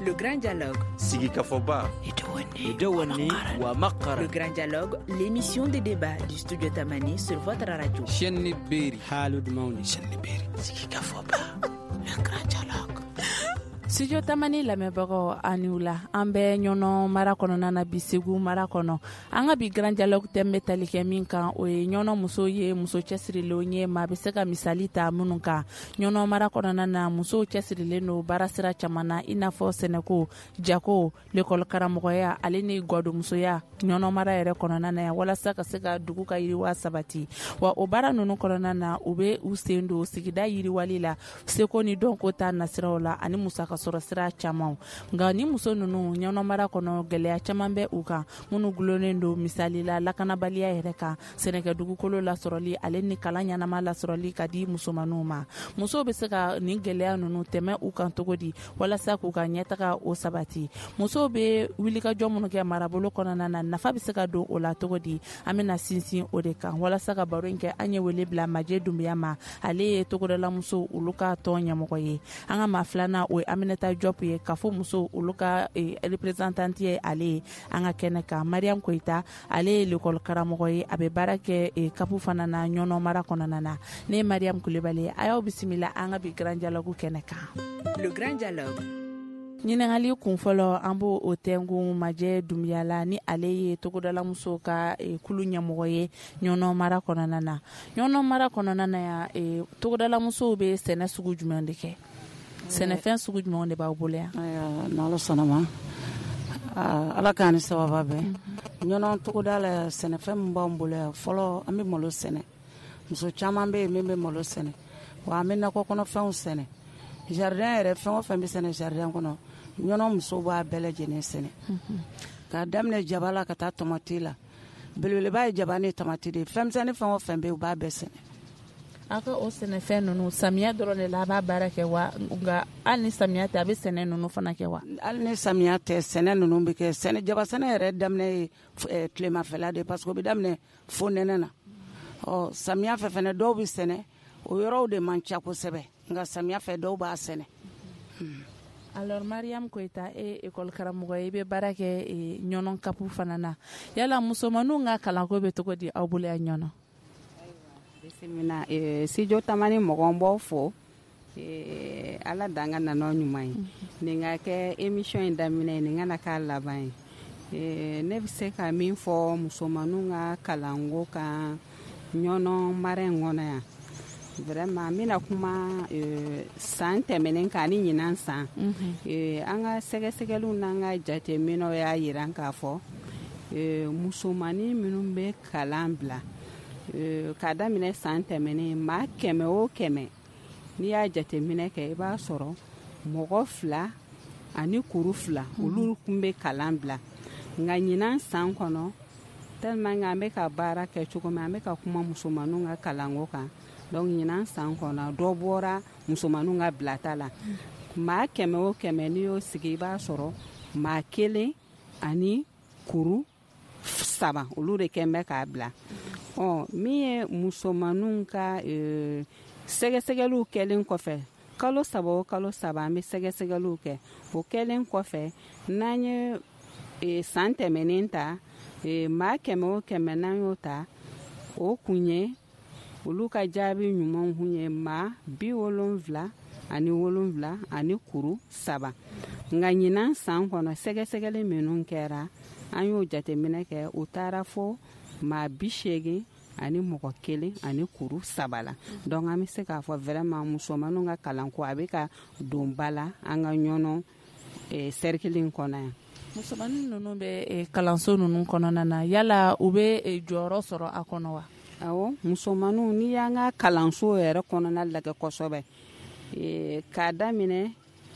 Le Grand Dialogue. Sigikafoba. Idawani wa Makara. Le Grand Dialogue, l'émission de débat du studio Tamani sur votre radio. Chenni Beri. Halud Mauni. Chenni Beri. Sigikafoba. Le Grand Dialogue. Studio Tamani lamɛnbagaw ani wula an bɛ ɲɔnɔ mara kɔnɔna na bi Segu mara kɔnɔ an ka bi Grand Dialogue thème bɛ tali kɛ min kan o ye ɲɔnɔ muso ye muso cɛsirilenw ye maa bɛ se ka misali ta minnu kan ɲɔnɔ mara kɔnɔna na musow cɛsirilen don baara sira caman na i n'a fɔ sɛnɛko jako l'école karamɔgɔya ale ni gwadomusoya ɲɔnɔ mara yɛrɛ kɔnɔna na walasa ka se ka dugu ka yiriwa sabati wa o baara ninnu kɔnɔna na u bɛ u sen don sigida yiriwali la seko ni dɔnko ta nasiraw la ani musaka sɔrɔ sira caman nka ni muso ninnu ɲɔnɔmara kɔnɔ gɛlɛya caman bɛ u kan minnu gulonnen don misali la lakanabaliya yɛrɛ kan sɛnɛkɛ dugukolo lasɔrɔli ale ni kalan ɲɛnama lasɔrɔli ka di musomaninw ma musow bɛ se ka nin gɛlɛya ninnu tɛmɛ u kan cogo di walasa k'u ka ɲɛtaga o sabati musow bɛ wulikajɔ minnu kɛ marabolo kɔnɔna na nafa bɛ se ka don o la cogo di an bɛna sinsin o de kan walasa ka baro in kɛ an ye wele bila Majɛ Dunbiya ma ale ye togodalamuso olu ka tɔn ɲɛmɔgɔ ye an ka maa filanan o ye Aminata Diop ye k'a fɔ muso olu ka représentante ye ale ye an ka kɛnɛ kan Mariam Koyita ale ye l'école karamɔgɔ ye a bɛ baara kɛ kapu fana na ɲɔnɔ mara kɔnɔna na ne ye Mariam Kulibali ye a y'aw bisimila an ka bi Grand Dialogue kɛnɛ kan. Le Grand Dialogue. ɲininkali kunfɔlɔ an b'o o tɛngun Majɛ Dunbiya la ni ale ye togodalamuso ka kulu ɲɛmɔgɔ ye ɲɔnɔ mara kɔnɔna na ɲɔnɔ mara kɔnɔna na yan togodalamusow bɛ sɛnɛ sugu jumɛn de kɛ sɛnɛfɛn sugu jumɛn de b'aw bolo yan. n'Ala sɔnna ma Ala k'an ni sababa bɛn ɲɔnɔ togoda la sɛnɛfɛn min b'an bolo yan fɔlɔ an bɛ malo sɛnɛ muso caman bɛ yen min bɛ malo sɛnɛ wa an bɛ nakɔ kɔnɔfɛnw sɛnɛ jardin yɛrɛ fɛn o fɛn bɛ sɛnɛ jardin kɔnɔ ɲɔnɔ muso b'a bɛɛ lajɛlen sɛnɛ k'a daminɛ jaba la ka taa tomati la belebeleba ye jaba ni tomati de fɛnmisɛnnin fɛn o fɛn bɛ yen u b'a bɛɛ sɛnɛ. a ka o sɛnɛfɛn ninnu samiya dɔrɔn de la a b'a baara kɛ wa nka hali ni samiya tɛ a bɛ sɛnɛ ninnu fana kɛ wa. hali ni samiya tɛ sɛnɛ ninnu bɛ kɛ sɛnɛ jaba sɛnɛ yɛrɛ daminɛ ye tilemafɛla de parce que o bɛ daminɛ fo nɛnɛ na samiya fɛ fɛnɛ dɔw bɛ sɛnɛ o yɔrɔw de man ca kosɛbɛ nka samiya fɛ dɔw b'a sɛnɛ. Alors Mariam Koyita école karamɔgɔ i bɛ baara kɛ ɲɔnɔ kapu fana na yala musomaninw ka kalanko bɛ cogo di aw bolo yan ɲɔnɔ. bisimila studio Tamani mɔgɔw b'aw fo Ala dan ka nanaw ɲuman ye nin ka kɛ émission in daminɛ nin kana k'a laban ye ne bɛ se ka min fɔ musomaninw ka kalanko kan ɲɔnɔ mara in kɔnɔ yan vraiment n bɛna kuma san tɛmɛnen kan ani ɲinan san an ka sɛgɛsɛgɛliw n'an ka jateminɛw y'a jira k'a fɔ musomanin minnu bɛ kalan bila k'a daminɛ san tɛmɛnen maa 100 o 100 n'i y'a jateminɛ kɛ i b'a sɔrɔ mɔgɔ 2 ani kuru 2 olu tun bɛ kalan bila nka ɲinan san kɔnɔ tellement an bɛ ka baara kɛ cogo min an bɛ ka kuma musomaninw ka kalanko kan donc ɲinan san kɔnɔ dɔ bɔra musomaninw ka bilata la maa 100 o 100 n'i y'o sigi i b'a sɔrɔ maa 1 ani kuru 3 olu de kɛn bɛ k'a bila min ye musomaninw ka sɛgɛsɛgɛliw kɛlen kɔfɛ kalo 3 o kalo 3 an bɛ sɛgɛsɛgɛliw kɛ o kɛlen kɔfɛ n'an ye san tɛmɛnen ta maa 100 o 100 n'an y'o ta o kun ye olu ka jaabi ɲumanw kun ye maa 77 ani 7 ani kuru 3 nka ɲinan san kɔnɔ sɛgɛsɛgɛli minnu kɛra an y'o jateminɛ kɛ o taara fo maa 80 ani mɔgɔ 1 ani kuru 3 la donc an bɛ se k'a fɔ vraiment musomaninw ka kalanko a bɛ ka don ba la an ka ɲɔnɔ cercle in kɔnɔ yan. musomanin ninnu bɛ kalanso ninnu kɔnɔna na yala u bɛ jɔyɔrɔ sɔrɔ a kɔnɔ wa. awɔ musomaninw n'i y'an ka kalanso yɛrɛ kɔnɔna lajɛ kosɛbɛ k'a daminɛ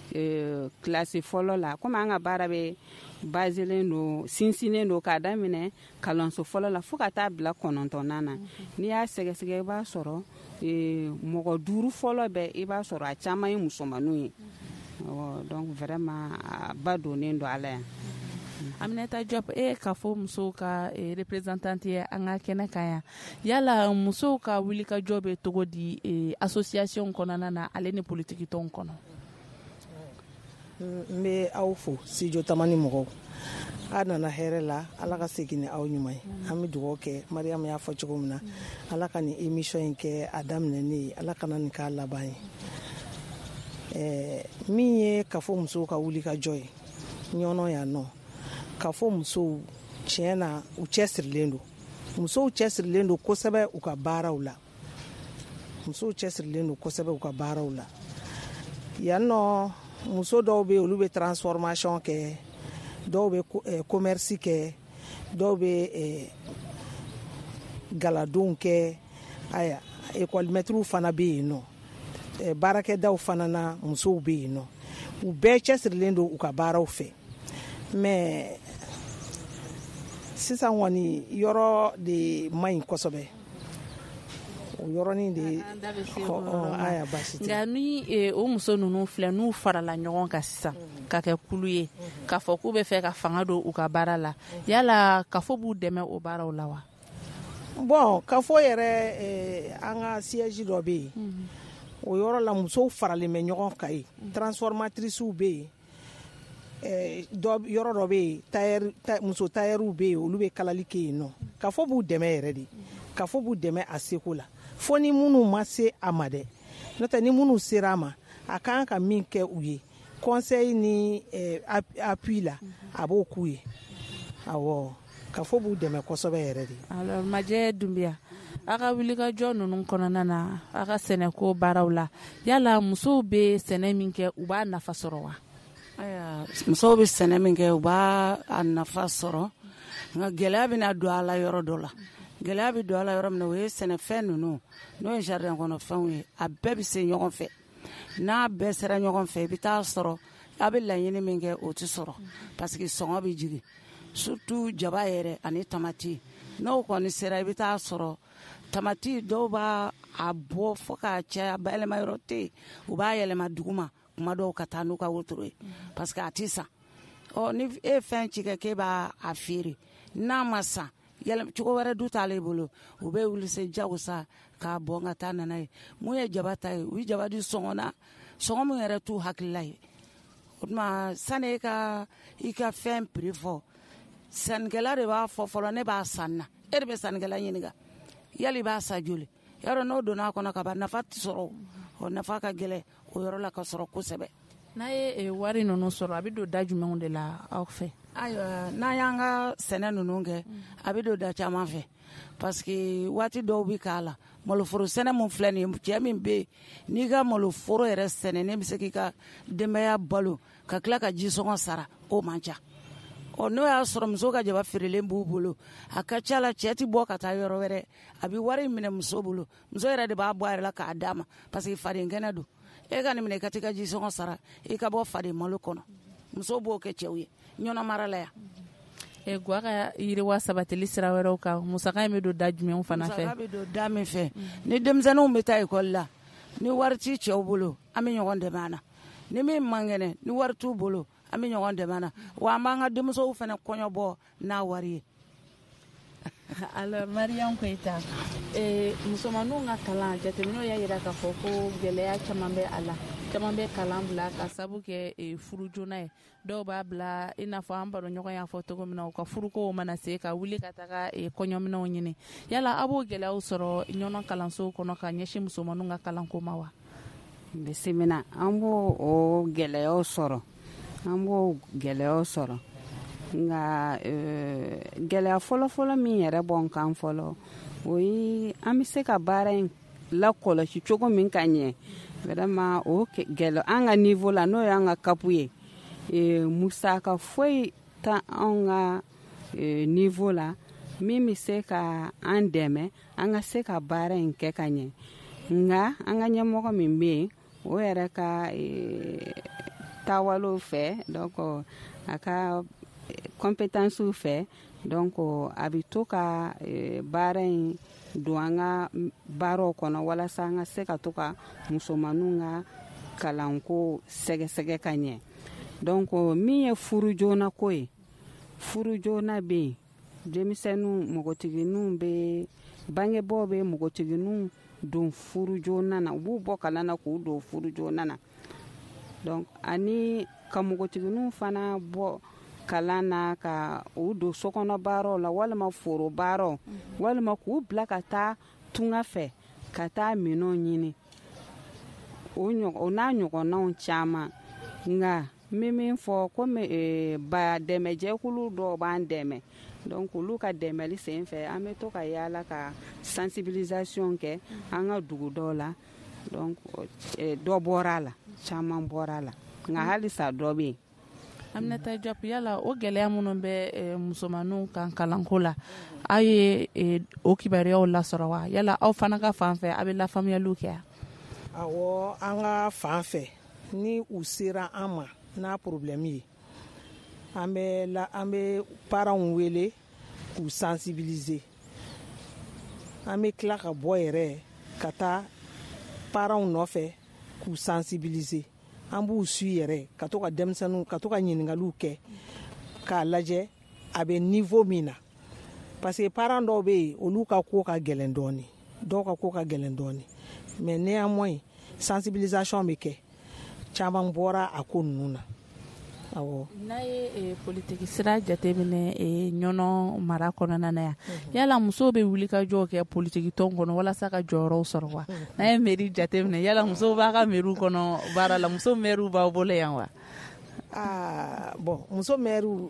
kilasi fɔlɔ la komi an ka baara bɛ baselen don sinsinnen don k'a daminɛ kalanso fɔlɔ la fo ka taa bila 9nan na n'i y'a sɛgɛsɛgɛ i b'a sɔrɔ mɔgɔ 5 fɔlɔ bɛɛ i b'a sɔrɔ a caman ye musomaninw ye donc vraiment a ba donnen don a la yan. Aminata Diop ka fɔ musow ka représentante ye an ka kɛnɛ kan yan yala musow ka wulikajɔ bɛ cogo di association kɔnɔna na ale ni politique tɔn kɔnɔ. n bɛ aw fo studio tamani mɔgɔw a nana hɛrɛ la ala ka segin ni aw ɲuman ye an bɛ dugawu kɛ mariyamu y'a fɔ cogo min na ala ka nin émission in kɛ a daminɛnen ye ala kana nin k'a laban ye min ye kafo musow ka wuli ka jɔ ye ɲɔnɔ yan nɔ kafo musow tiɲɛ na u cɛsirilen don musow cɛsirilen don kosɛbɛ u ka baaraw la yan nɔ muso dɔw bɛ olu bɛ transformation kɛ dɔw bɛ commerce kɛ dɔw bɛ galadonw kɛ aya école maîtres fana bɛ yen nɔ baarakɛdaw fana na musow bɛ yen nɔ u bɛɛ cɛsirilen don u ka baaraw fɛ mais sisan kɔni yɔrɔ de man ɲi kosɛbɛ o yɔrɔnin de aya basi tɛ nka ni o muso ninnu filɛ n'u farala ɲɔgɔn kan sisan ka kɛ kulu ye k'a fɔ k'u bɛ fɛ ka fanga don u ka baara la yala kafo b'u dɛmɛ o baaraw la wa bon kafo yɛrɛ an ka siège dɔ bɛ yen o yɔrɔ la musow faralen bɛ ɲɔgɔn kan yen transformatrices bɛ yen yɔrɔ dɔ bɛ yen muso tailleur bɛ yen olu bɛ kalali kɛ yen nɔ kafo b'u dɛmɛ yɛrɛ de kafo b'u dɛmɛ a seko la fo ni minnu ma se a ma dɛ n'o tɛ ni minnu sera a ma a kan ka min kɛ u ye conseil ni appui la a b'o k'u ye awɔ kafo b'u dɛmɛ kosɛbɛ yɛrɛ de. alors Majɛ Dunbiya a ka wulikajɔ ninnu kɔnɔna na a ka sɛnɛko baaraw la yala musow bɛ sɛnɛ min kɛ u b'a nafa sɔrɔ wa. musow bɛ sɛnɛ min kɛ u b'a nafa sɔrɔ nka gɛlɛya bɛna don a la yɔrɔ dɔ la gɛlɛya bɛ don a la yɔrɔ min na o ye sɛnɛfɛn ninnu n'o ye jardin kɔnɔfɛnw ye a bɛɛ bɛ se ɲɔgɔn fɛ n'a bɛɛ sera ɲɔgɔn fɛ i bɛ taa sɔrɔ a bɛ laɲini min kɛ o tɛ sɔrɔ parce que sɔngɔ bɛ jigin surtout jaba yɛrɛ ani tamati n'o kɔni sera i bɛ taa sɔrɔ tamati dɔw b'a a bɔ fo k'a caya bayɛlɛma yɔrɔ tɛ yen u b'a yɛlɛma duguma kuma dɔw ka taa n'u ka wotoro ye parce que a tɛ san ni e fɛn ci kɛ k'e b'a feere n'a ma san cogo wɛrɛ du t'ale bolo u bɛ wuli se jagosa k'a bɔn ka taa nana ye mun ye jaba ta ye u ye jaba di sɔngɔ na sɔngɔ min yɛrɛ t'u hakilila ye o tuma sani i ka fɛn prix fɔ sannikɛla de b'a fɔ fɔlɔ ne b'a san na e de bɛ sannikɛla ɲininka yali i b'a san joli yɔrɔ n'o donna a kɔnɔ ka ban nafa tɛ sɔrɔ o nafa ka gɛlɛn o yɔrɔ la ka sɔrɔ kosɛbɛ. n'a ye wari ninnu sɔrɔ a bɛ don da jumɛnw de la aw fɛ. ayiwa n'a y'an ka sɛnɛ ninnu kɛ a bɛ don da caman fɛ parce que waati dɔw bɛ k'a la maloforo sɛnɛ min filɛ nin ye cɛ min bɛ yen n'i ka maloforo yɛrɛ sɛnɛ ne bɛ se k'i ka denbaya balo ka tila ka jisɔngɔ sara o man ca n'o y'a sɔrɔ muso ka jaba feerelen b'u bolo a ka ca la cɛ tɛ bɔ ka taa yɔrɔ wɛrɛ a bɛ wari minɛ muso bolo muso yɛrɛ de b'a bɔ a yɛrɛ la k'a d'a ma parce que faden kɛnɛ don e ka nin minɛ i ka t'i ka jisɔngɔ sara i ka bɔ faden malo kɔnɔ muso b'o kɛ cɛw ye ɲɔnɔ mara la yan. Gwa ka yiriwa sabatili sira wɛrɛw kan musaka in bɛ don da jumɛnw fana fɛ. musaka bɛ don da min fɛ ni denmisɛnninw bɛ taa ekɔli la ni wari t'i cɛw bolo an bɛ ɲɔgɔn dɛmɛ a na ni min man kɛnɛ ni wari t'u bolo an bɛ ɲɔgɔn dɛmɛ a na wa an b'an ka denmusow fana kɔɲɔ bɔ n'a wari ye. alors Mariam Koyita musomaninw ka kalan jateminɛw y'a jira k'a fɔ ko gɛlɛya caman bɛ a la caman bɛ kalan bila ka sabu kɛ furu joona ye dɔw b'a bila i n'a fɔ an baroɲɔgɔn y'a fɔ cogo min na u ka furukow mana se ka wuli ka taga kɔɲɔminɛnw ɲini yala a b'o gɛlɛyaw sɔrɔ ɲɔnɔ kalansow kɔnɔ ka ɲɛsin musomaninw ka kalanko ma wa. bisimila an b'o gɛlɛyaw sɔrɔ nka gɛlɛya fɔlɔfɔlɔ min yɛrɛ bɔ n kan fɔlɔ o ye an bɛ se ka baara in lakɔlɔsi cogo min ka ɲɛ vraiment o gɛlɛya an ka niveau la n'o y'an ka kapu ye musaka foyi ta an ka niveau la min bɛ se ka an dɛmɛ an ka se ka baara in kɛ ka ɲɛ nka an ka ɲɛmɔgɔ min bɛ yen o yɛrɛ ka taawalow fɛ donc a ka compétences fɛ donc a bɛ to ka baara in don an ka baaraw kɔnɔ walasa an ka se ka to ka musomaninw ka kalanko sɛgɛsɛgɛ ka ɲɛ donc min ye furu joona ko ye furu joona bɛ yen denmisɛnninw npogotigininw bɛ bangebaaw bɛ npogotigininw don furu joona na u b'u bɔ kalan na k'u don furu joona na donc ani ka mugotigininw fana bɔ kalan na ka u don sokɔnɔ baaraw la walima foro baaraw walima k'u bila ka taa tunga fɛ ka taa minɛnw ɲini o n'a ɲɔgɔnnaw caman nka min fɔ komi ba dɛmɛjɛkulu dɔw b'an dɛmɛ donc olu ka dɛmɛli sen fɛ an bɛ to ka yaala ka sensibilisation kɛ an ka dugu dɔw la donc dɔ bɔra la caman bɔra la nka halisa dɔ bɛ yen. Aminata Diop, yala o gɛlɛya minnu bɛ musomaninw kan kalanko la aw ye o kibaruyaw lasɔrɔ wa yala aw fana ka fan fɛ a bɛ lafaamuyaliw kɛ awɔ an ka fan fɛ ni u sera an ma n'a problème ye an bɛ parents wele k'u sensibiliser an bɛ tila ka bɔ yɛrɛ ka taa parents nɔfɛ k'u sensibiliser an b'u su yɛrɛ ka to ka denmisɛnninw ka to ka ɲininkaliw kɛ k'a lajɛ a bɛ niveau min na parce que parents dɔw bɛ yen olu ka ko ka gɛlɛn dɔɔni dɔw ka ko ka gɛlɛn dɔɔni mais néanmoins sensibilisation bɛ kɛ caman bɔra a ko ninnu na. n'a ye politiki sira jateminɛ ɲɔnɔ mara kɔnɔna na yan yala musow bɛ wuli ka jɔ kɛ politiki tɔn kɔnɔ walasa ka jɔyɔrɔw sɔrɔ wa n'a ye mairie jateminɛ yala musow b'a ka mairiw kɔnɔ baara la muso mairiw b'aw bolo yan wa. bon muso mairiw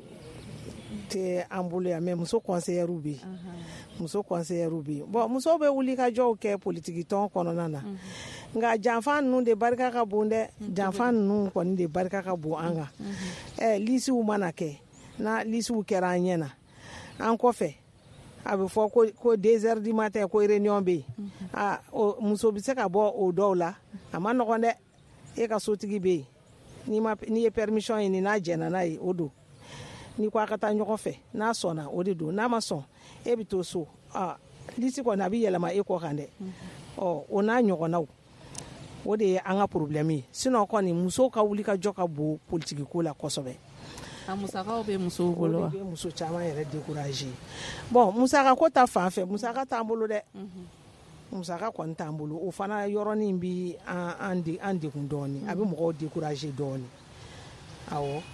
tɛ an bolo yan mais muso conseillers bɛ yen muso conseillers bɛ yen bon musow bɛ wuli ka jɔw kɛ politiki tɔn kɔnɔna na nka janfa ninnu de barika ka bon dɛ janfa ninnu kɔni de barika ka bon an kan lisiw mana kɛ na lisiw kɛra an ɲɛna an kɔfɛ a bɛ fɔ ko 2 heures du matin ko réunion bɛ yen muso bɛ se ka bɔ o dɔw la a ma nɔgɔn dɛ e ka sotigi bɛ yen n'i ye permission ɲini n'a jɛnna n'a ye o don n'i ko a ka taa ɲɔgɔn fɛ n'a sɔnna o de don n'a ma sɔn e bɛ to so lisi kɔni a bɛ yɛlɛma e kɔ kan dɛ o n'a ɲɔgɔnnaw o de ye an ka problème ye sinon kɔni musow ka wuli ka jɔ ka bon politiki ko la kosɛbɛ. a musakaw bɛ musow bolo wa. o de bɛ muso caman yɛrɛ décourager bon musaka ko ta fan fɛ musaka t'an bolo dɛ musaka kɔni t'an bolo o fana yɔrɔnin bɛ an degun dɔɔni a bɛ mɔgɔw décourager dɔɔni awɔ.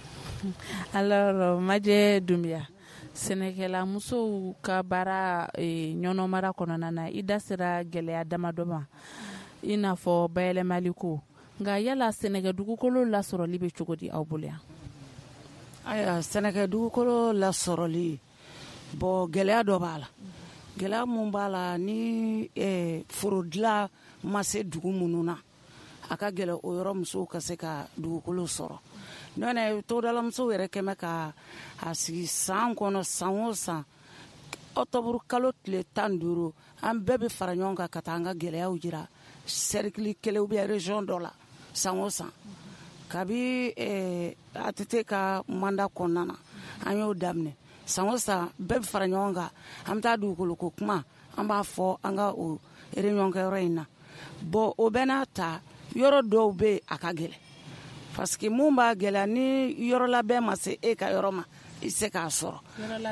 alors Majɛ Dunbiya sɛnɛkɛla musow ka baara ɲɔnɔ mara kɔnɔna na i da sera gɛlɛya damadɔ ma i n'a fɔ bayɛlɛmali ko nka yala sɛnɛkɛ dugukolo lasɔrɔli bɛ cogo di aw bolo yan. ayiwa sɛnɛkɛ dugukolo lasɔrɔli bon gɛlɛya dɔ b'a la gɛlɛya mun b'a la ni forodilan ma se dugu minnu na a ka gɛlɛ o yɔrɔ musow ka se ka dugukolo sɔrɔ nɔnɛ togodalamusow yɛrɛ kɛmɛ ka a sigi san kɔnɔ san o san octobre kalo tile 15 an bɛɛ bɛ fara ɲɔgɔn kan ka taa an ka gɛlɛyaw jira cercle kelen ou bien région dɔ la san o san kabi ATT ka mandat kɔnɔna na an y'o daminɛ san o san bɛɛ bɛ fara ɲɔgɔn kan an bɛ taa dugukolo ko kuma an b'a fɔ an ka o réunion kɛ yɔrɔ in na bon o bɛɛ n'a ta yɔrɔ dɔw bɛ yen a ka gɛlɛn parce que mun b'a gɛlɛya ni yɔrɔ labɛn ma se e ka yɔrɔ ma i se k'a sɔrɔ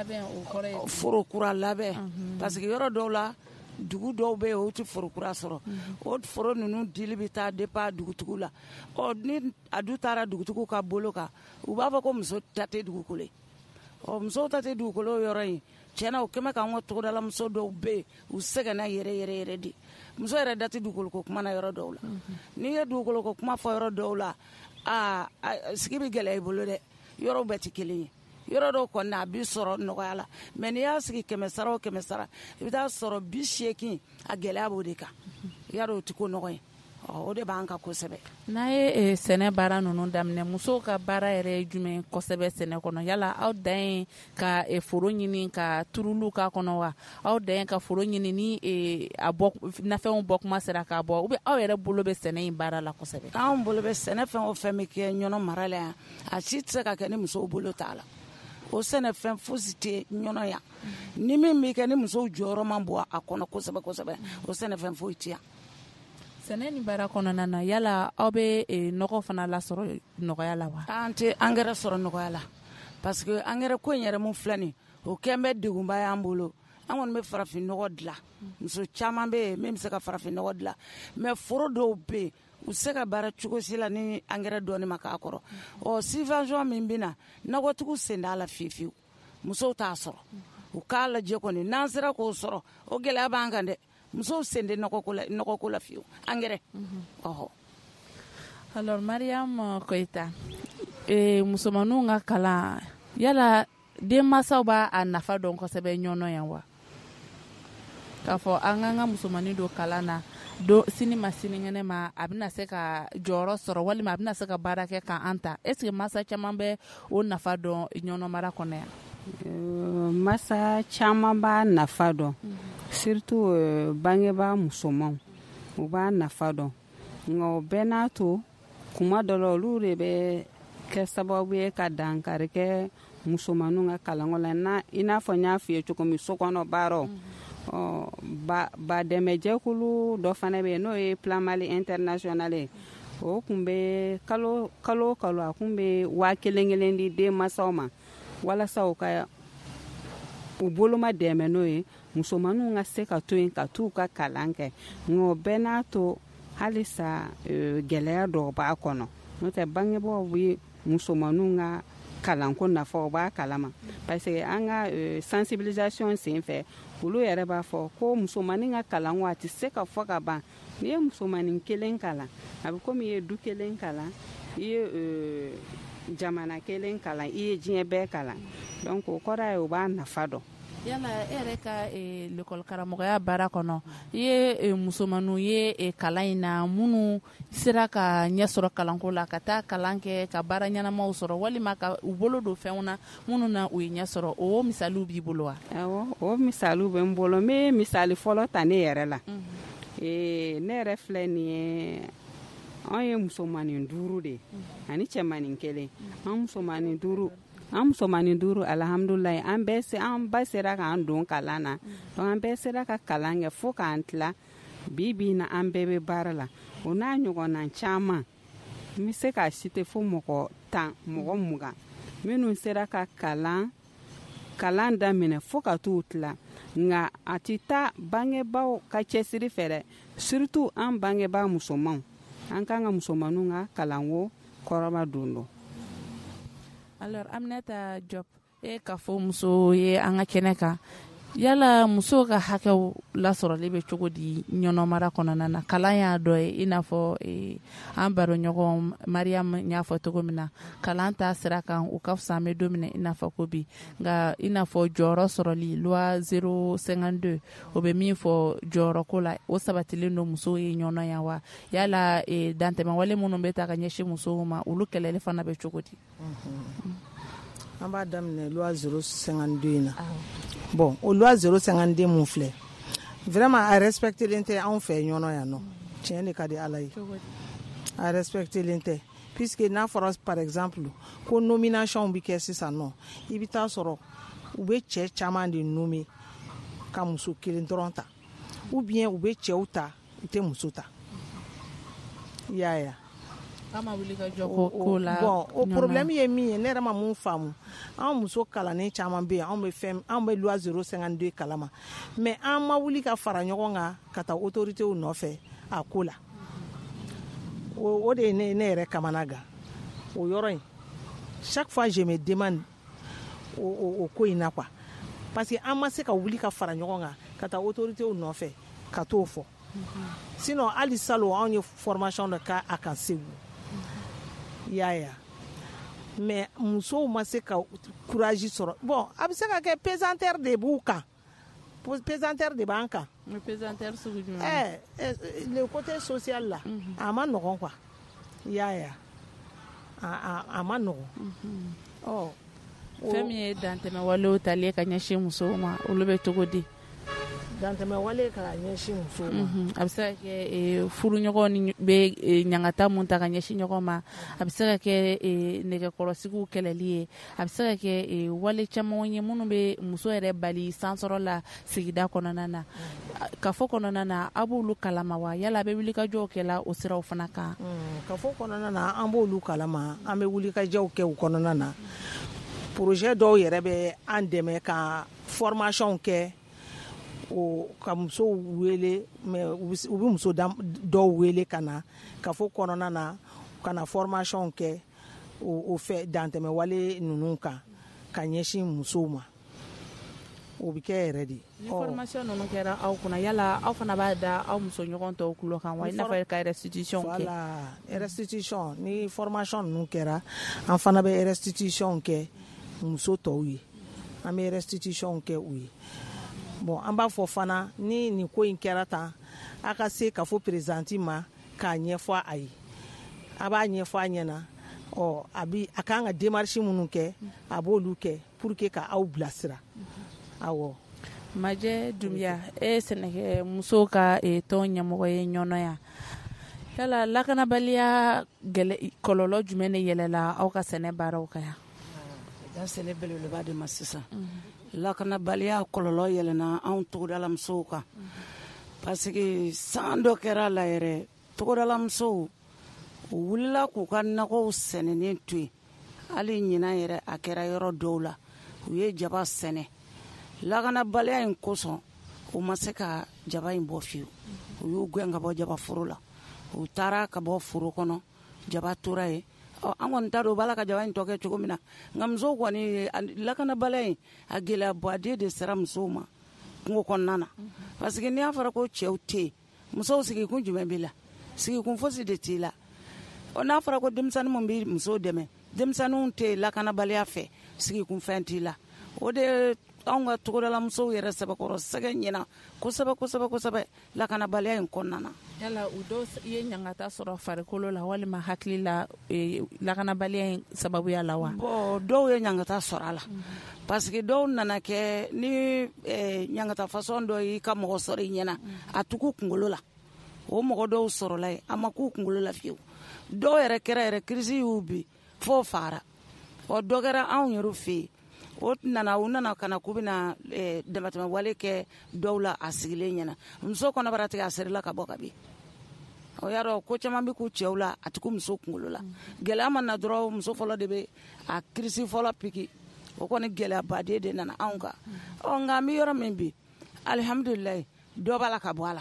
foro kura labɛn parce que yɔrɔ dɔw la dugu dɔw bɛ yen o tɛ foro kura sɔrɔ o foro ninnu dili bɛ taa départ dugutigiw la ni a dun taara dugutigiw ka bolo kan u b'a fɔ ko muso ta tɛ dugukolo ye musow ta tɛ dugukolo yɔrɔ in tiɲɛna o kɛmɛ k'an ka togodala muso dɔw bɛ yen u sɛgɛnna yɛrɛ de muso yɛrɛ da tɛ dugukolo ko kuma na yɔrɔ dɔw la n'i ye dugukolo ko kuma fɔ yɔrɔ dɔw la sigi bɛ gɛlɛya i bolo dɛ yɔrɔw bɛɛ tɛ kelen ye yɔrɔ dɔw kɔni a b'i sɔrɔ nɔgɔya la mɛ n'i y'a sigi 100 sara o 100 sara i bɛ taa sɔrɔ 80 a gɛlɛya b'o de kan y'a dɔn o tɛ ko nɔgɔ ye o de b'an kan kosɛbɛ. n'a ye sɛnɛ baara ninnu daminɛ musow ka baara yɛrɛ ye jumɛn kosɛbɛ sɛnɛ kɔnɔ yala aw dan ye ka foro ɲini ka turuliw k'a kɔnɔ wa aw dan ye ka foro ɲini ni nafɛnw bɔ kuma sera k'a bɔ ou bien aw yɛrɛ bolo bɛ sɛnɛ in baara la kosɛbɛ. anw bolo bɛ sɛnɛ fɛn o fɛn bɛ kɛ ɲɔnɔ mara la yan a si tɛ se ka kɛ ni musow bolo t'a la o sɛnɛfɛn fosi tɛ ɲɔnɔ yan ni min bɛ kɛ ni musow jɔyɔrɔ man bɔ a kɔnɔ kosɛbɛ kosɛbɛ o sɛnɛfɛn foyi tɛ yan. sɛnɛ ni baara kɔnɔna na yala aw bɛ nɔgɔ fana lasɔrɔ nɔgɔya la wa. an tɛ angɛrɛ sɔrɔ nɔgɔya la parce que angɛrɛ ko in yɛrɛ mun filɛ nin o kɛn bɛ degunba y'an bolo an kɔni bɛ farafinnɔgɔ dilan muso caman bɛ yen min bɛ se ka farafinnɔgɔ dilan mais foro dɔw bɛ yen u se ka baara cogo si la ni engrais dɔɔni ma k'a kɔrɔ subvention min bɛ na nakɔtigiw sen t'a la fiyewu musow t'a sɔrɔ u k'a lajɛ kɔni n'an sera k'o sɔrɔ o gɛlɛya b'an kan dɛ musow sen tɛ nɔgɔko la fiyewu engrais alors Mariam Koita musomaninw ka kalan yala denmansaw b'a nafa dɔn kosɛbɛ ɲɔnɔ yan wa k'a fɔ an k'an ka musomanin don kalan na sini ma sinikɛnɛ ma a bɛna se ka jɔyɔrɔ sɔrɔ walima a bɛna se ka baara kɛ k'an ta est ce que masa caman bɛ o nafa dɔn ɲɔnɔ mara kɔnɔ yan masa caman b'a nafa dɔn surtout bangebaa musomanw u b'a nafa dɔn nka o bɛɛ n'a to kuma dɔ la olu de bɛ kɛ sababu ye ka dankari kɛ musomaninw ka kalanko la i n'a fɔ n y'a f'i ye cogo min sokɔnɔ baaraw ba dɛmɛjɛkulu dɔ fana bɛ yen n'o ye Plan Mali International ye o kun bɛ kalo a kun bɛ 1,000 di denmansaw ma walasa u ka u boloma dɛmɛ n'o ye musomaninw ka se ka to yen ka t'u ka kalan kɛ nka o bɛɛ n'a to halisa gɛlɛya dɔw b'a kɔnɔ n'o tɛ bangebaaw bɛ musomaninw ka kalanko nafa o b'a kalama parce que an ka sensibilisation sen fɛ olu yɛrɛ b'a fɔ ko musomanin ka kalan a tɛ se ka fɔ ka ban n'i ye musomanin kelen kalan a bɛ komi i ye du kelen kalan i ye jamana kelen kalan i ye diɲɛ bɛɛ kalan donc o kɔrɔ ye o b'a nafa dɔn. yala e yɛrɛ ka l'école karamɔgɔya baara kɔnɔ i ye musomaninw ye kalan in na minnu sera ka ɲɛ sɔrɔ kalanko la ka taa kalan kɛ ka baara ɲɛnamaw sɔrɔ walima ka u bolo don fɛnw na minnu na u ye ɲɛ sɔrɔ o misaliw b'i bolo wa? awɔ o misaliw bɛ n bolo n bɛ misali fɔlɔ ta ne yɛrɛ la ne yɛrɛ filɛ nin ye an ye musomanin 5 de ani cɛmanin 1 an musomanin 5 alhamdulilayi an ba sera k'an don kalan na donc an bɛɛ sera ka kalan kɛ fo k'an tila bi na an bɛɛ bɛ baara la o n'a ɲɔgɔnna caman n bɛ se k'a citer fo mɔgɔ 10 mɔgɔ 20 minnu sera ka kalan daminɛ fo ka t'u tila nka a tɛ taa bangebaaw ka cɛsiri fɛ dɛ surtout an bangebaa musomanw an kan ka musomaninw ka kalanko kɔrɔba don. Alors Aminata Diop ka fɔ muso ye an ka kɛnɛ kan yala muso ka hakɛw lasɔrɔli bɛ cogo di ɲɔnɔmara kɔnɔna na kalan y'a dɔ ye i n'a fɔ an baroɲɔgɔn Mariam y'a fɔ cogo min na kalan ta sira kan u ka fisa an bɛ don min na i n'a fɔ ko bi nka i n'a fɔ jɔyɔrɔ sɔrɔli loi 052 o bɛ min fɔ jɔyɔrɔ ko la o sabatilen don musow ye ɲɔnɔ yan wa yala dantɛmɛwale minnu bɛ ta ka ɲɛsin musow ma olu kɛlɛli fana bɛ cogo di? an b'a daminɛ loi 052 in na bon o loi 052 mun filɛ vraiment a respectelen tɛ anw fɛ ɲɔnɔ yan nɔ tiɲɛ de ka di ala ye a respectelen tɛ puisque n'a fɔra par exemple ko nomination bi kɛ sisan nɔ i bɛ taa sɔrɔ u bɛ cɛ caman de nommé ka muso kelen dɔrɔn ta ou bien u bɛ cɛw ta u tɛ muso ta i y'a ye bon o problème ye min ye ne yɛrɛ ma mun faamu an muso kalannen caman bɛ yen an bɛ loi 052 kalama mais an ma wuli ka fara ɲɔgɔn kan ka taa autoritéw nɔfɛ a ko la o de ye ne yɛrɛ kamana gan o yɔrɔ in chaque fois je me demande o ko in na quoi parce que an ma se ka wuli ka fara ɲɔgɔn kan ka taa autoritéw nɔfɛ ka t'o fɔ sinon hali salon anw ye formation dɔ k'a kan Segu yaya mais musow ma se ka courage sɔrɔ bon a bɛ se ka kɛ pesanteur de b'u kan pesanteur de b'an kan le côté social la a ma nɔgɔn quoi yaya a ma nɔgɔn fɛn min ye dantɛmɛwalew tali ka ɲɛsin musow ma olu bɛ cogo di? dantɛmɛwale ka ɲɛsin musow ma a bɛ se ka kɛ furuɲɔgɔn bɛ ɲangata mun ta ka ɲɛsin ɲɔgɔn ma a bɛ se ka kɛ nɛgɛkɔrɔsigiw kɛlɛli ye a bɛ se ka kɛ wale caman ye minnu bɛ muso yɛrɛ bali sansɔrɔ la sigida kɔnɔna na kafo kɔnɔna na a b'olu kalama wa yala a bɛ wulikajɔw kɛla o siraw fana kan? kafo kɔnɔna na an b'olu kalama an bɛ wulikajɔw kɛ o kɔnɔna na projet dɔw yɛrɛ bɛ an dɛmɛ ka formation kɛ o ka muso wele mais u bɛ muso dɔw wele ka na ka fɔ kɔnɔna na ka na formation kɛ o fɛ dantɛmɛ wale ninnu kan ka ɲɛsin musow ma o bɛ kɛ yɛrɛ de. Ni formation ninnu kɛra aw kunna yala aw fana b'a da aw muso ɲɔgɔn tɔw tulo kan wa i n'a fɔ ka restitution kɛ. Voilà, restitution ni formation ninnu kɛra an fana bɛ restitution kɛ muso tɔw ye, an bɛ restitution kɛ u ye. Bon an b'a fɔ fana ni nin ko in kɛra tan a ka se ka fɔ présidente ma k'a ɲɛfɔ a ye, a b'a ɲɛfɔ a ɲɛna a kan ka démarche minnu kɛ a b'olu kɛ pour que ka aw bilasira. Awɔ. Majɛ Dunbiya e sɛnɛkɛ muso ka tɔn ɲɛmɔgɔ ye ɲɔnɔ yan yala lakanabaliya kɔlɔlɔ jumɛn de yɛlɛla aw ka sɛnɛ baaraw kan yan? Da sɛnɛ belebeleba de ma sisan lakanabaliya kɔlɔlɔ yɛlɛna anw togodala musow kan parce que san dɔ kɛra la yɛrɛ togodala musow u wulila k'u ka nakɔw sɛnɛnen to yen hali ɲinan yɛrɛ a kɛra yɔrɔ dɔw la u ye jaba sɛnɛ lakanabaliya in kosɔn u ma se ka jaba in bɔ fiyewu u y'u gɛn ka bɔ jaba foro la u taara ka bɔ foro kɔnɔ jaba tora yen an kɔni t'a dɔn u b'a la ka jaba in tɔ kɛ cogo min na nka musow kɔni lakanabaliya in a gɛlɛyabaden de sera musow ma kungo kɔnɔna na parce que n'i y'a fɔra ko cɛw tɛ yen musow sigikun jumɛn b'i la sigikun fosi de t'i la n'a fɔra ko denmisɛnnin min bɛ musow dɛmɛ denmisɛnninw tɛ lakanabaliya fɛ sigikun fɛn t'i la o de anw ka togodala musow yɛrɛ sɛbɛkɔrɔ sɛgɛ ɲɛna kosɛbɛ lakanabaliya in kɔnɔna na. Yala u dɔw ye ɲangata sɔrɔ farikolo la walima hakili la lakanabaliya in sababuya la wa? Bon dɔw ye ɲangata sɔrɔ a la parce que dɔw nana kɛ ni ɲangata façon dɔ y'i ka mɔgɔ sɔrɔ i ɲɛna a tugu kunkolo la o mɔgɔ dɔw sɔrɔla yen a ma k'u kunkolo la fiyewu dɔw yɛrɛ kɛra yɛrɛ crise y'u bi fo fara dɔ kɛra anw yɛrɛ fɛ yen u nana kana k'u bɛna damatɛmɛ wale kɛ dɔw la a sigilen ɲɛna muso kɔnɔbara tigɛ a serila ka bɔ ka bin o y'a dɔn ko caman bɛ k'u cɛw la a tugu muso kunkolo la gɛlɛya ma na dɔrɔn muso fɔlɔ de bɛ a crise fɔlɔ piki o kɔni gɛlɛyabaden de nana anw kan nka an bɛ yɔrɔ min bi alihamudulilayi dɔ b'a la ka bɔ a la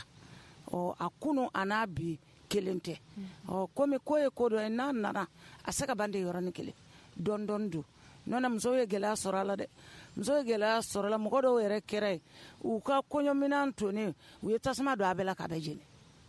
a kunu a n'a bi kelen tɛ komi ko ye ko dɔ ye n'a nana a se ka ban de yɔrɔnin kelen dɔɔni don nɔnɛ musow ye gɛlɛya sɔrɔ a la dɛ musow ye gɛlɛya sɔrɔ a la mɔgɔ dɔw yɛrɛ kɛra ye u ka kɔɲɔminan tonen u ye tasuma don a bɛɛ la k'a bɛɛ jeni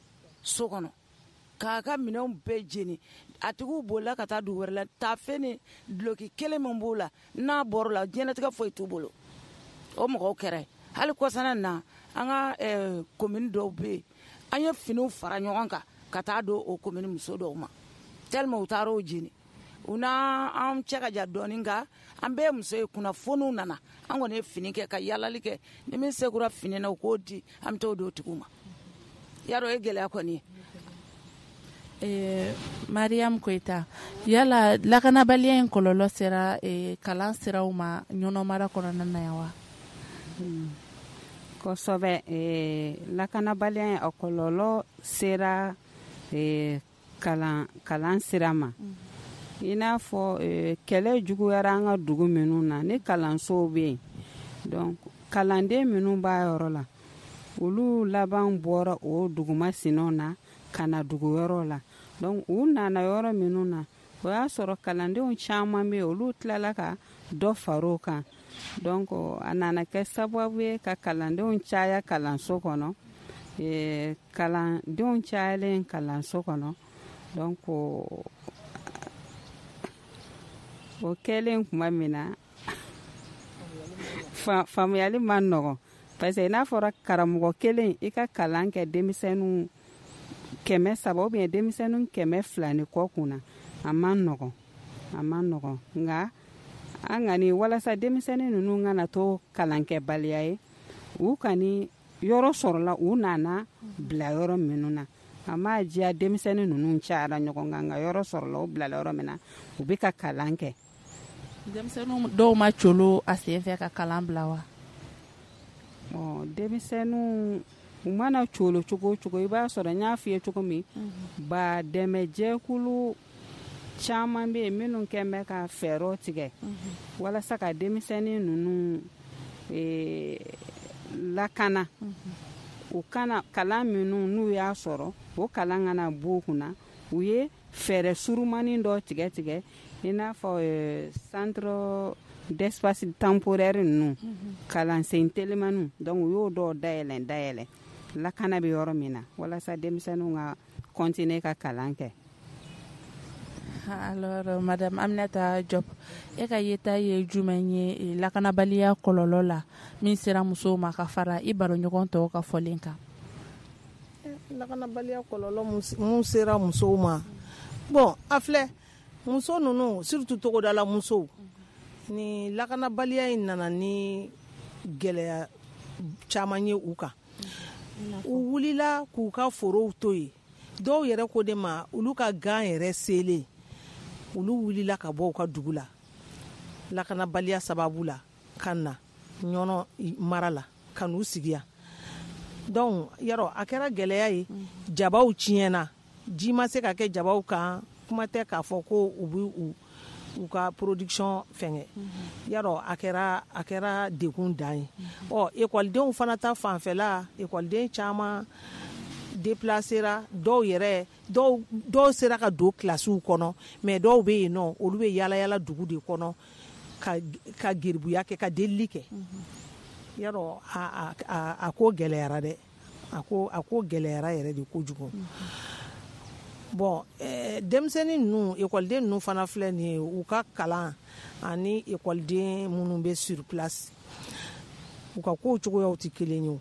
so kɔnɔ k'a ka minɛnw bɛɛ jeni a tigiw bolila ka taa dugu wɛrɛ la taafe ni duloki kelen min b'u la n'a bɔr'o la diɲɛlatigɛ foyi t'u bolo o mɔgɔw kɛra ye hali kɔsana na an ka komini dɔw bɛ yen an ye finiw fara ɲɔgɔn kan ka taa don o komini muso dɔw ma tellement u taara o jeni u n'an cɛ ka jan dɔɔni nka an bɛɛ muso ye kunnafoniw nana an kɔni ye fini kɛ ka yaalali kɛ ni min sekura fini na u k'o di an bɛ t'o di o tigiw ma y'a dɔn o ye gɛlɛya kɔni ye. Mariam Koyita yala lakanabaliya in kɔlɔlɔ sera kalan siraw ma ɲɔnɔmara kɔnɔna na yan wa? Kosɛbɛ lakanabaliya in a kɔlɔlɔ sera kalan sira ma i n'a fɔ kɛlɛ juguyara an ka dugu minnu na ni kalansow bɛ yen donc kalanden minnu b'a yɔrɔ la olu laban bɔra o dugumasinaw na ka na dugu yɔrɔ la donc u nana yɔrɔ minnu na o y'a sɔrɔ kalandenw caman bɛ yen olu tilala ka dɔ far'o kan donc a nana kɛ sababu ye ka kalandenw caya kalanso kɔnɔ kalandenw cayalen kalanso kɔnɔ donc o kɛlen tuma min na faamuyali ma nɔgɔn parce que n'a fɔra karamɔgɔ kelen i ka kalan kɛ denmisɛnninw 300 ou bien denmisɛnninw 200 ni kɔ kunna a ma nɔgɔn nka an kani walasa denmisɛnnin ninnu kana to kalankɛbaliya ye u kani yɔrɔ sɔrɔla u nana bila yɔrɔ minnu na a ma diya denmisɛnnin ninnu cayara ɲɔgɔn kan nka yɔrɔ sɔrɔla u bilala yɔrɔ min na u bɛ ka kalan kɛ. Denmisɛnninw dɔw ma colo a sen fɛ ka kalan bila wa? Denmisɛnninw u mana colo cogo o cogo i b'a sɔrɔ n y'a f'i ye cogo min ba dɛmɛjɛkulu caman bɛ yen minnu kɛn bɛ ka fɛɛrɛw tigɛ walasa ka denmisɛnnin ninnu lakana o kana kalan minnu n'u y'a sɔrɔ o kalan kana b'u kunna u ye fɛɛrɛ surumani dɔ tigɛ i n'a fɔ centre d'espace temporaire ninnu kalansen telimaniw donc u y'o dɔw dayɛlɛ lakana bɛ yɔrɔ min na walasa denmisɛnninw ka continuer ka kalan kɛ. Alors madame Aminata Diop, e ka yeta ye jumɛn ye lakanabaliya kɔlɔlɔ la min sera musow ma ka fara i baroɲɔgɔn tɔw ka fɔlen kan? Lakanabaliya kɔlɔlɔ mun sera musow ma, bon a filɛ muso ninnu surtout togodala musow ni lakanabaliya in nana ni gɛlɛya caman ye u kan. U wulila k'u ka forow to yen, dɔw yɛrɛ ko de ma olu ka gan yɛrɛ selen olu wulila ka bɔ u ka dugu la lakanabaliya sababu la ka na ɲɔnɔ mara la ka n'u sigiya. Donc yarɔ a kɛra gɛlɛya ye, jabaw tiɲɛna, ji ma se ka kɛ jabaw kan, kuma tɛ k'a fɔ ko u bɛ u ka production fɛngɛ. Yarɔ a kɛra degun dan ye. Ekɔlidenw fana ta fanfɛla ekɔliden caman déplacera, dɔw sera ka don kilasiw kɔnɔ, mais dɔw bɛ yen nɔ olu bɛ yaala dugu de kɔnɔ ka geribuya kɛ ka delili kɛ. Yarɔ a ko gɛlɛyara dɛ, a ko gɛlɛyara yɛrɛ de kojugu. Bon denmisɛnnin ninnu ekɔliden ninnu fana filɛ nin ye u ka kalan ani ekɔliden minnu bɛ sur place u ka kow cogoyaw tɛ kelen ye o.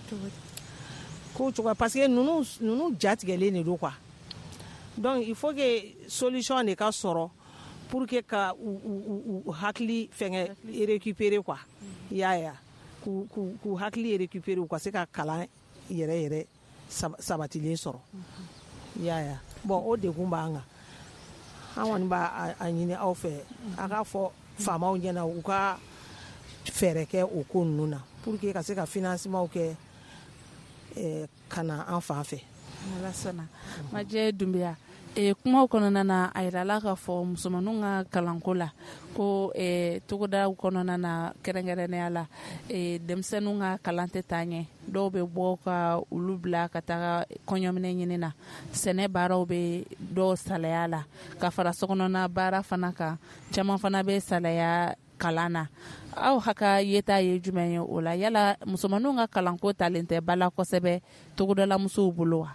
Ko cogoya parce que ninnu jatigɛlen de don quoi. Donc il faut que solution de ka sɔrɔ pour que ka u hakili fɛngɛ récupérer quoi. Yaya k'u hakili récupérer u ka se ka kalan yɛrɛ sabatilen sɔrɔ. Yaya bon o degun b'an kan, an kɔni b'a ɲini aw fɛ a k'a fɔ faamaw ɲɛna u ka fɛɛrɛ kɛ o ko ninnu na pour que ka se ka financement kɛ ka na an fan fɛ. Ala sɔnna. Majɛ Dunbiya, kumaw kɔnɔna na a yirala k'a fɔ musomaninw ka kalanko la ko togodaw kɔnɔna na kɛrɛnkɛrɛnnenya la denmisɛnninw ka kalan tɛ taa ɲɛ, dɔw bɛ bɔ ka olu bila ka taga kɔɲɔminɛ ɲini na, sɛnɛ baaraw bɛ dɔw salaya la ka fara sokɔnɔna baara fana kan, caman fana bɛ salaya kalan na. Aw haka yeta ye jumɛn ye o la? Yala musomaninw ka kalanko talen tɛ bala kosɛbɛ togodala musow bolo wa?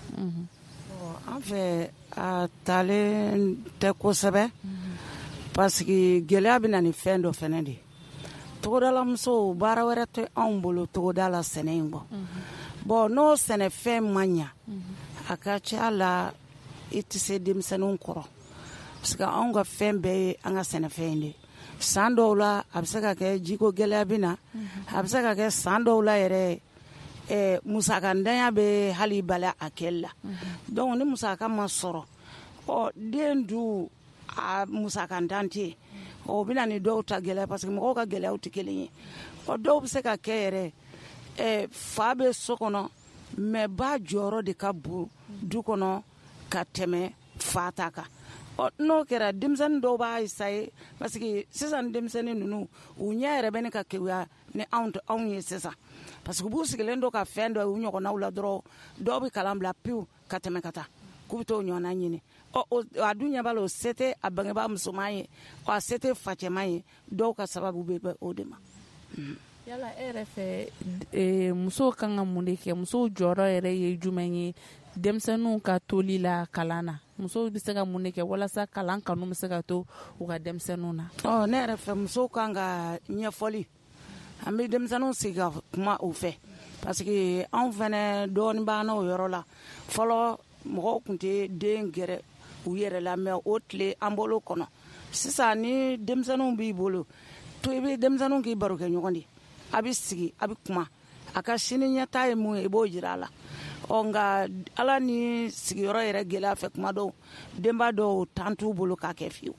An fɛ a talen tɛ kosɛbɛ parce que gɛlɛya bɛ na ni fɛn dɔ fɛnɛ de. Togodala musow baara wɛrɛ tɛ anw bolo togodala sɛnɛ in kɔ. Bon n'o sɛnɛfɛn man ɲa a ka ca la i tɛ se denmisɛnninw kɔrɔ parce que anw ka fɛn bɛɛ ye an ka sɛnɛfɛn in de. San dɔw la a bɛ se ka kɛ jiko gɛlɛya bɛ na, a bɛ se ka kɛ san dɔw la yɛrɛ musakandanya bɛ hali bali a kɛli la. Donc ni musaka ma sɔrɔ den du a musakandan tɛ yen, o bɛ na ni dɔw ta gɛlɛya parce que mɔgɔw ka gɛlɛyaw tɛ kelen ye. Dɔw bɛ se ka kɛ yɛrɛ fa bɛ so kɔnɔ mais ba jɔyɔrɔ de ka bon du kɔnɔ ka tɛmɛ fa ta kan. N'o kɛra denmisɛnnin dɔw b'a essayer parce que sisan denmisɛnnin ninnu u ɲɛ yɛrɛ bɛ ne ka kewuya ni anw ye sisan parce que b'u sigilen don ka fɛn dɔ u ɲɔgɔnnaw la dɔrɔn dɔw bɛ kalan bila pewu ka tɛmɛ ka taa k'u bɛ t'o ɲɔgɔnna ɲini. A dun ɲɛ b'a la o se tɛ a bangebaa musoman ye, a se tɛ facɛman ye, dɔw ka sababu bɛ bɛn o de ma. Yala e yɛrɛ fɛ musow kan ka mun de kɛ? Musow jɔyɔrɔ yɛrɛ ye jumɛn ye denmisɛnninw ka toli la kalan na? Musow bɛ se ka mun de kɛ walasa kalan kanu bɛ se ka to u ka denmisɛnninw na? Ne yɛrɛ fɛ musow kan ka ɲɛfɔli, an bɛ denmisɛnninw sigi ka kuma u fɛ parce que anw fɛnɛ dɔɔnin b'an o yɔrɔ la. Fɔlɔ mɔgɔw tun tɛ den gɛrɛ u yɛrɛ la mais o tile an bolo kɔnɔ. Sisan ni denmisɛnninw b'i bolo to i bɛ denmisɛnninw k'i baro kɛ ɲɔgɔn de, a bɛ sigi a bɛ kuma, a ka sini ɲɛta ye mun ye i b'o jira a la. Nka ala ni sigiyɔrɔ yɛrɛ gɛlɛya fɛ kuma dɔw denba dɔw tan t'u bolo k'a kɛ fiyewu.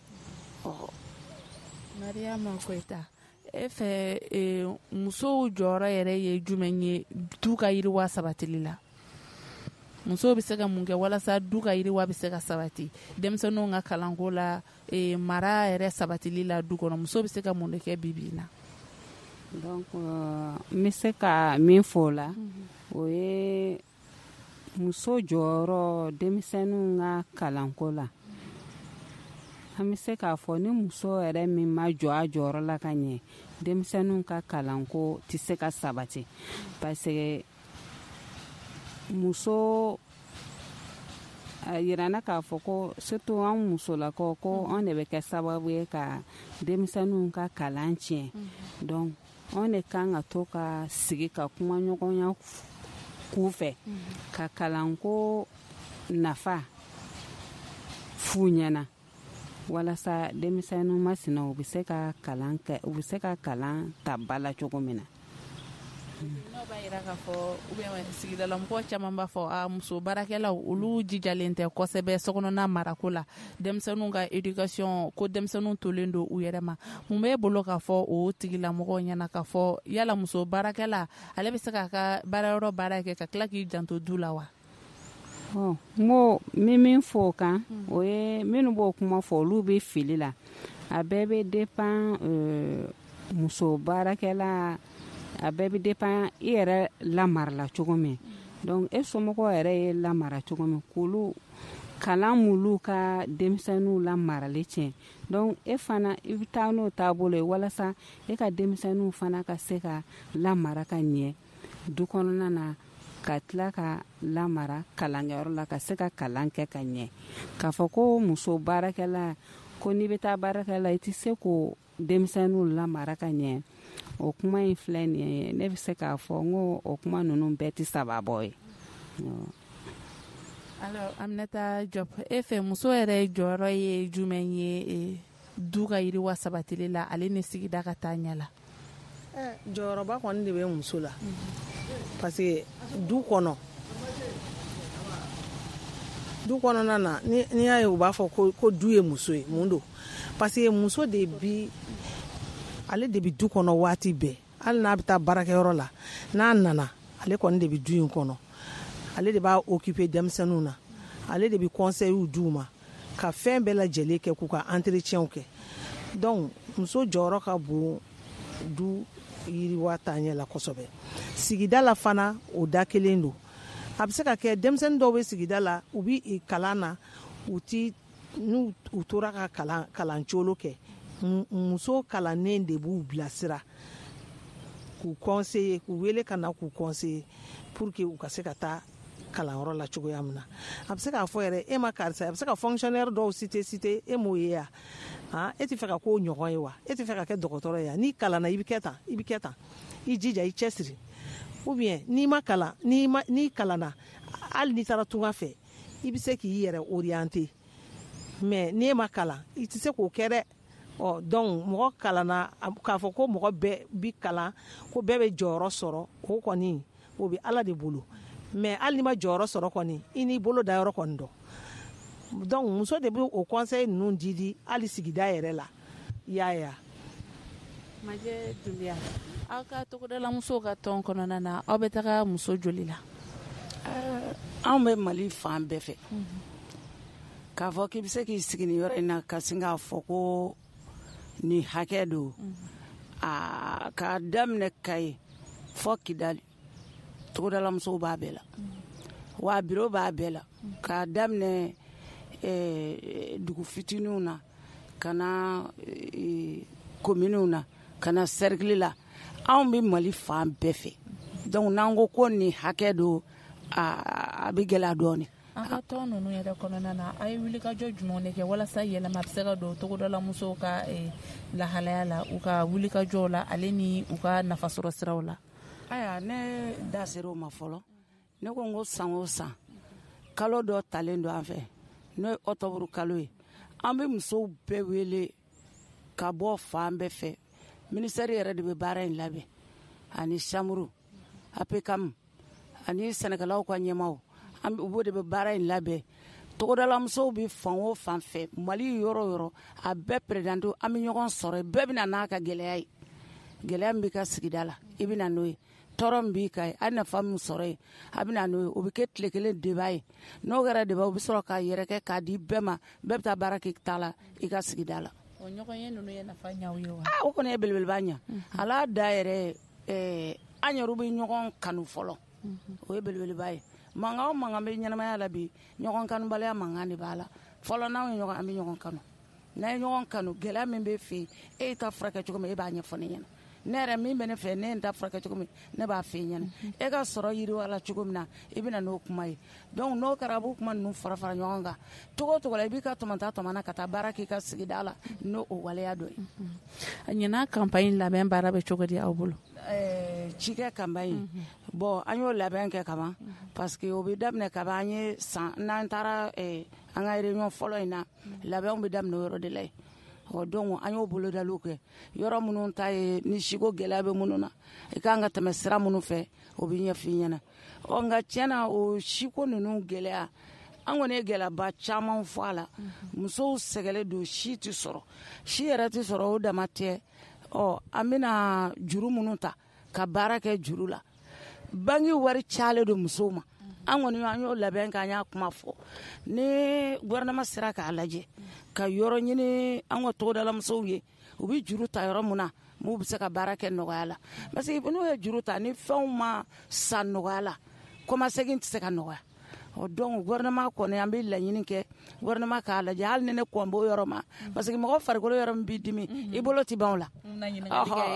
Mariama Koyita, e fɛ musow jɔyɔrɔ yɛrɛ ye jumɛn ye du ka yiriwa sabatili la? Musow bɛ se ka mun kɛ walasa du ka yiriwa bɛ se ka sabati? Denmisɛnninw ka kalanko la, mara yɛrɛ sabatili la du kɔnɔ, musow bɛ se ka mun de kɛ bi bi in na? donc n bɛ se ka min fɔ o la o ye muso jɔyɔrɔ denmisɛnninw ka kalanko la. An bɛ se k'a fɔ ni muso yɛrɛ min ma jɔ a jɔyɔrɔ la ka ɲɛ denmisɛnninw ka kalanko tɛ se ka sabati parce que muso a yirana k'a fɔ ko surtout an musolakaw ko an de bɛ kɛ sababu ye ka denmisɛnninw ka kalan tiɲɛ donc an de kan ka to ka sigi ka kuma ɲɔgɔnya k'u fɛ ka kalanko nafa f'u ɲɛna walasa denmisɛnninw masina u bɛ se ka kalan kɛ u bɛ se ka kalan ta ba la cogo min na. N'o b'a yira k'a fɔ ou bien sigidala mɔgɔ caman b'a fɔ muso baarakɛlaw olu jijalen tɛ kosɛbɛ sokɔnɔna marako la denmisɛnninw ka éducation ko denmisɛnninw tolen don u yɛrɛ ma mun b'e bolo k'a fɔ o tigilamɔgɔw ɲɛna k'a fɔ yala muso baarakɛla ale bɛ se k'a ka baarayɔrɔ baara kɛ ka tila k'i janto du la wa? Mo min fɔ o kan o ye minnu b'o kuma fɔ olu bɛ fili la a bɛɛ bɛ dépend muso baarakɛla a bɛɛ bɛ dépend i yɛrɛ lamarala cogo min donc e somɔgɔw yɛrɛ ye lamara cogo min k'olu kalan m'olu ka denmisɛnninw lamarali tiɲɛ donc e fana i bɛ taa n'o taabolo ye walasa e ka denmisɛnninw fana ka se ka lamara ka ɲɛ du kɔnɔna na ka tila ka lamara kalankɛyɔrɔ la ka se ka kalan kɛ ka ɲɛ k'a fɔ ko muso baarakɛla ko n'i bɛ taa baarakɛla i tɛ se k'o denmisɛnninw lamara ka ɲɛ o kuma in filɛ nin ye ne bɛ se k'a fɔ n ko o kuma ninnu bɛɛ tɛ sababɔ ye. Alors Aminata Diop e fɛ muso yɛrɛ jɔyɔrɔ ye jumɛn ye du ka yiriwa sabatili la ale ni sigida ka taa ɲɛ la? Jɔyɔrɔba kɔni de bɛ muso la parce que du kɔnɔna na n'i y'a ye u b'a fɔ ko du ye muso ye mun don parce que muso de bi ale de bi du kɔnɔ waati bɛɛ hali n'a bɛ taa baarakɛyɔrɔ la n'a nana ale kɔni de bi du in kɔnɔ ale de b'a occuper denmisɛnninw na ale de bi conseil d'u ma ka fɛn bɛɛ lajɛlen kɛ k'u ka entretien kɛ donc muso jɔyɔrɔ ka bon du yiriwa taa ɲɛ la kosɛbɛ sigida la fana o da kelen don a bɛ se ka kɛ denmisɛnnin dɔw bɛ sigida la u bi kalan na n'u tora ka kalan colo kɛ muso kalannen de b'u bilasira k'u conseiller k'u wele ka na k'u conseiller pour que u ka se ka taa kalanyɔrɔ la cogoya min na a bɛ se k'a fɔ yɛrɛ e ma karisa a bɛ se ka fonctionnaire dɔw citer e m'o ye ya e tɛ fɛ ka k'o ɲɔgɔn ye wa e tɛ fɛ ka kɛ dɔgɔtɔrɔ ye ya n'i kalanna i bɛ kɛ tan i jija i cɛsiri ou bien n'i kalanna hali n'i taara tunga fɛ i bɛ se k'i yɛrɛ orienter mais n'e ma kalan i tɛ se k'o kɛ dɛ donc mɔgɔ kalanna k'a fɔ ko mɔgɔ bɛɛ bi kalan ko bɛɛ bɛ jɔyɔrɔ sɔrɔ o kɔni o bɛ Ala de bolo mais hali n'i ma jɔyɔrɔ sɔrɔ kɔni i n'i bolo da yɔrɔ kɔni dɔn donc muso de bɛ o conseil ninnu di hali sigida yɛrɛ la i y'a ye. Majɛ Dunbiya aw ka togodala musow ka tɔn kɔnɔna na aw bɛ taga muso joli la? Anw bɛ Mali fan bɛɛ fɛ k'a fɔ k'i bɛ se k'i sigi nin yɔrɔ in na ka sin k'a fɔ ko ni hakɛ don k'a daminɛ Kayi fɔ Kidali togodala musow b'a bɛɛ la wa biro b'a bɛɛ la k'a daminɛ dugu fitininw na ka na kominiw na ka na cercle la anw bɛ Mali fan bɛɛ fɛ donc n'an ko ni hakɛ don a bɛ gɛlɛya dɔɔnin. An ka tɔn ninnu yɛrɛ kɔnɔna na a ye wulikajɔ jumɛn de kɛ walasa yɛlɛma bɛ se ka don togodala musow ka lahalaya la u ka wulikajɔw la ale ni u ka nafasɔrɔ siraw la? Aya ne da ser'o ma fɔlɔ ne ko n ko san o san kalo dɔ talen don an fɛ n'o ye octobre kalo ye an bɛ musow bɛɛ wele ka bɔ fan bɛɛ fɛ ministère yɛrɛ de bɛ baara in labɛn ani chambre APCAM ani sɛnɛkɛlaw ka ɲɛmaaw u b'o de bɛ baara in labɛn togodala musow bɛ fan o fan fɛ Mali yɔrɔ o yɔrɔ a bɛɛ présidente an bɛ ɲɔgɔn sɔrɔ bɛɛ bɛ na n'a ka gɛlɛya ye gɛlɛya min bɛ ka sigida la i bɛ na n'o ye tɔɔrɔ min b'i kan ye a nafa min sɔrɔ ye a bɛ na n'o ye o bɛ kɛ tile kelen débat ye n'o kɛra débat o bɛ sɔrɔ k'a yɛrɛ kɛ k'a di bɛɛ ma bɛɛ bɛ taa baara kɛ ta la i ka sigida la. o ɲɔgɔn ye ninnu ye nafa ɲaw ye wa? O kɔni ye belebeleba ɲa. Ala da yɛrɛ an yɛrɛ bɛ ɲɔgɔn kanu fɔlɔ. O ye belebeleba ye. Mankan o mankan bɛ ɲɛnamaya la bi ɲɔgɔn kanubaliya mankan de b'a la. Fɔlɔ n'anw ye ɲɔgɔn an bɛ ɲɔgɔn kanu. N'a ye ɲɔgɔn kanu gɛlɛya min bɛ fɛ yen e y'i ta furakɛ cogo min e b'a ɲɛfɔ ne ɲɛna. Ne yɛrɛ min bɛ ne fɛ ne ye n ta furakɛ cogo min ne b'a fɛ ɲɛna. E ka sɔrɔ yiriwa la cogo min na i bɛ na n'o kuma ye. Donc n'o kɛra a b'o kuma ninnu fara fara ɲɔgɔn kan. Togo o togo la i b'i ka tɔmɔna ka taa baara k'i ka sigida la n'o waleya dɔ ye. A ɲɛna campagne labɛn baara bɛ cogo di aw bolo? Cikɛ campagne bon an y'o labɛn kɛ kaban parce que o bɛ daminɛ kaban an ye san n'an taara an ka réunion fɔlɔ in na labɛnw bɛ daminɛ o yɔrɔ de la yen. Donc an y'o bolodaliw kɛ yɔrɔ minnu ta ye ni siko gɛlɛya bɛ minnu na i kan ka tɛmɛ sira minnu fɛ o bɛ ɲɛf'i ɲɛna. Nka tiɲɛna o siko ninnu gɛlɛya an kɔni ye gɛlɛyaba caman fɔ a la. Musow sɛgɛlen don si tɛ sɔrɔ si yɛrɛ tɛ sɔrɔ o dama tɛ an bɛna juru minnu ta ka baara kɛ juru la bangi wari cayalen don musow ma. An kɔni an y'o labɛn k'an y'a kuma fɔ ni gouvernement sera k'a lajɛ ka yɔrɔ ɲini an ka togodala musow ye u bɛ juru ta yɔrɔ min na m'u bɛ se ka baara kɛ nɔgɔya la parce que n'u ye juru ta ni fɛnw ma san nɔgɔya la kɔmasegin tɛ se ka nɔgɔya. Donc gouvernement kɔni an bɛ laɲini kɛ gouvernement k'a lajɛ hali ni ne kɔn b'o yɔrɔ ma parce que mɔgɔ farikolo yɔrɔ min b'i dimi i bolo tɛ ban o la. Sisan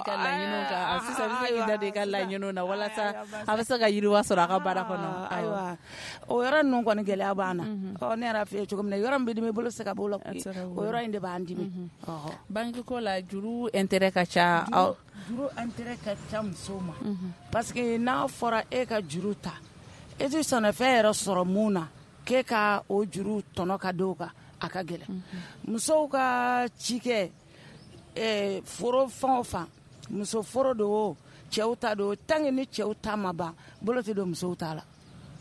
bɛ se k'i da don i ka laɲiniw na walasa a bɛ se ka yiriwa sɔrɔ a ka baara kɔnɔ. Ayiwa o yɔrɔ ninnu kɔni gɛlɛya b'an na ne yɛrɛ fɛ cogo min na yɔrɔ min bɛ dimi i bolo tɛ se ka b'o la o yɔrɔ in de b'an dimi. Banque ko la juru intérêt ka ca. Juru intérêt ka ca musow ma parce que n'a fɔra e ka juru ta e tɛ sɔn fɛn yɛrɛ sɔrɔ mun na k'e ka o juru tɔnɔ ka d'o kan a ka gɛlɛn. Musow ka cikɛ foro fan o fan muso foro do o cɛw ta do tant que ni cɛw ta ma ban bolo tɛ don musow ta la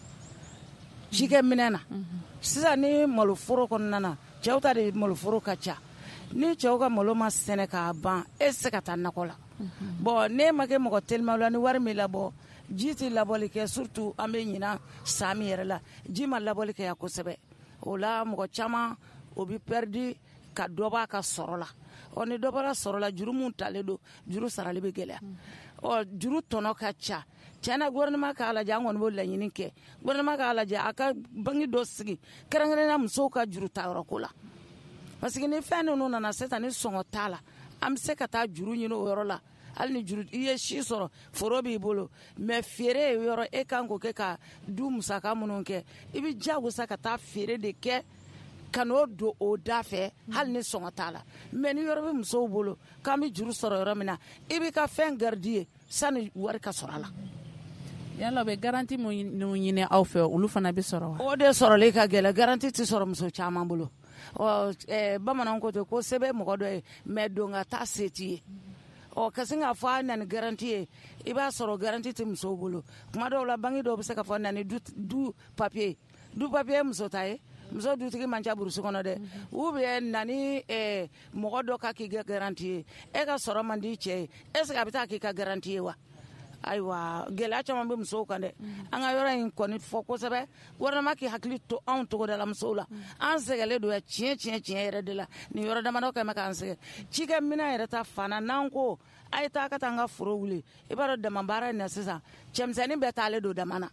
cikɛ minɛn na. Sisan ni malo foro kɔnɔna na cɛw ta de malo foro ka ca ni cɛw ka malo ma sɛnɛ k'a ban e tɛ se ka taa nakɔ la. Bon ne ma kɛ mɔgɔ teliman la ni wari min labɔ ji tɛ labɔli kɛ surtout an bɛ ɲina san min yɛrɛ la ji ma labɔli kɛ yan kosɛbɛ o la mɔgɔ caman o bɛ perdre ka dɔ b'a ka sɔrɔ la. Ni dɔ bɔra sɔrɔ la juru mun talen don juru sarali bɛ gɛlɛya. Juru tɔnɔ ka ca tiɲɛna gouvernement k'a lajɛ an kɔni b'o laɲini kɛ gouvernement k'a lajɛ a ka banque dɔ sigi kɛrɛnkɛrɛnnenya musow ka juru ta yɔrɔ ko la parce que ni fɛn ninnu nana sisan ni sɔngɔ t'a la an bɛ se ka taa juru ɲini o yɔrɔ la. Hali ni juru i ye si sɔrɔ foro b'i bolo mais feere yɔrɔ e kan k'o kɛ ka du musaka minnu kɛ i bɛ jagosa ka taa feere de kɛ ka n'o don o da fɛ hali ni sɔngɔ t'a la mais ni yɔrɔ bɛ musow bolo k'an bɛ juru sɔrɔ yɔrɔ min na i b'i ka fɛn garidi ye sani wari ka sɔrɔ a la. Yala bɛ garanti minnu ɲini aw fɛ olu fana bɛ sɔrɔ wa? O de sɔrɔli ka gɛlɛn garanti tɛ sɔrɔ muso caman bolo. Bamananw ko ten ko se bɛ mɔgɔ dɔ ye mais don ka taa se t'i ye. Ka sin k'a fɔ a nana garanti ye i b'a sɔrɔ garanti tɛ musow bolo kuma dɔw la banque dɔw bɛ se ka fɔ nani du papier muso ta ye muso dutigi man ca burusi kɔnɔ dɛ ou bien nani mɔgɔ dɔ ka k'i ka garanti ye e ka sɔrɔ man di cɛ ye est ce que a bɛ taa k'i ka garanti ye wa? Ayiwa gɛlɛya caman bɛ musow kan dɛ an ka yɔrɔ in kɔni fɔ kosɛbɛ gouvernement k'i hakili to anw togodala musow la an sɛgɛlen don tiɲɛ yɛrɛ de la nin yɔrɔ damadɔ kɛmɛ k'an sɛgɛn cikɛ minɛn yɛrɛ ta fana n'an ko a ye taa ka taa an ka foro wuli i b'a dɔn dama baara in na sisan cɛmisɛnnin bɛɛ taalen don dama na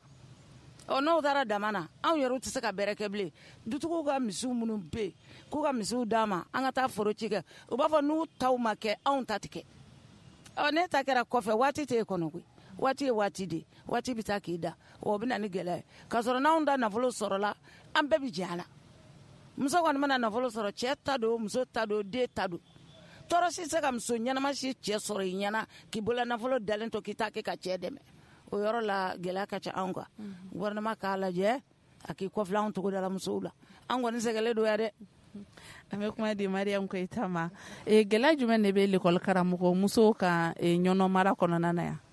n'o taara dama na anw yɛrɛw tɛ se ka bɛrɛ kɛ bilen dutigiw ka misiw minnu bɛ yen k'u ka misiw d'a ma an ka taa foro ci kɛ u b'a fɔ n'u taw ma kɛ anw ta tɛ kɛ ne ta kɛra kɔfɛ waati tɛ e kɔnɔ koyi waati ye waati de waati bɛ taa k'i da o bɛ na ni gɛlɛya ye k'a sɔrɔ n'anw da nafolo sɔrɔla an bɛɛ bɛ jɛ a la muso kɔni mana nafolo sɔrɔ cɛ ta don muso ta don den ta don tɔɔrɔ si tɛ se ka muso ɲɛnama si cɛ sɔrɔ i ɲɛna k'i bolo nafolo dalen to k'i ta kɛ ka cɛ dɛmɛ o yɔrɔ la gɛlɛya ka ca anw kan gouvernement k'a lajɛ a k'i kɔfilɛ anw togodala musow la an kɔni sɛgɛlen don yan dɛ. An bɛ kuma di Mariam Koyita ma gɛlɛya jumɛn de bɛ l'école karamɔgɔ musow kan ɲɔnɔ mara kɔnɔna na yan?